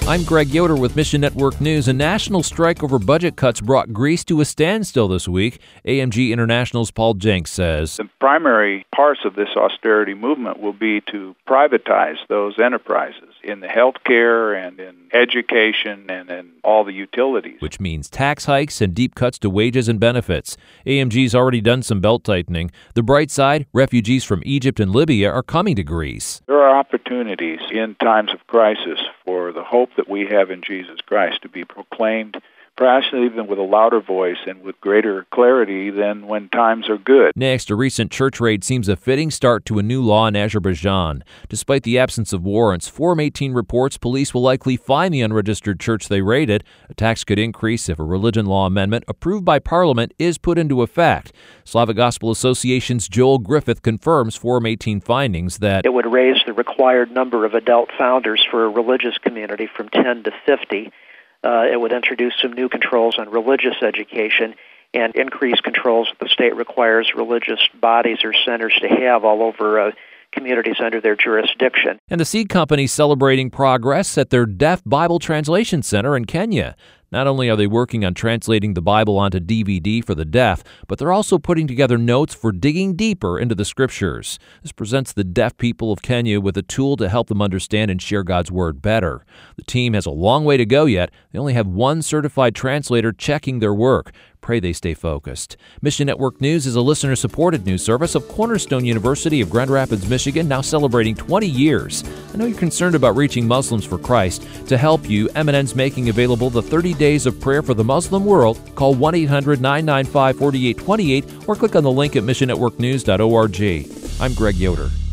I'm Greg Yoder with Mission Network News. A national strike over budget cuts brought Greece to a standstill this week. AMG International's Paul Jenks says the primary parts of this austerity movement will be to privatize those enterprises in the healthcare and in education and in all the utilities. Which means tax hikes and deep cuts to wages and benefits. AMG's already done some belt-tightening. The bright side, refugees from Egypt and Libya are coming to Greece. There are opportunities in times of crisis for the hope that we have in Jesus Christ to be proclaimed, perhaps even with a louder voice and with greater clarity than when times are good. Next, a recent church raid seems a fitting start to a new law in Azerbaijan. Despite the absence of warrants, Forum 18 reports police will likely fine the unregistered church they raided. Attacks could increase if a religion law amendment approved by Parliament is put into effect. Slavic Gospel Association's Joel Griffith confirms Forum 18 findings that it would raise the required number of adult founders for a religious community from 10 to 50. It would introduce some new controls on religious education and increase controls that the state requires religious bodies or centers to have all over communities under their jurisdiction. And the seed company celebrating progress at their Deaf Bible Translation Center in Kenya. Not only are they working on translating the Bible onto DVD for the deaf, but they're also putting together notes for digging deeper into the Scriptures. This presents the deaf people of Kenya with a tool to help them understand and share God's Word better. The team has a long way to go yet. They only have one certified translator checking their work. Pray they stay focused. Mission Network News is a listener-supported news service of Cornerstone University of Grand Rapids, Michigan, now celebrating 20 years. I know you're concerned about reaching Muslims for Christ. To help you, MNN's making available the 30 Days of Prayer for the Muslim World. Call 1-800-995-4828 or click on the link at missionnetworknews.org. I'm Greg Yoder.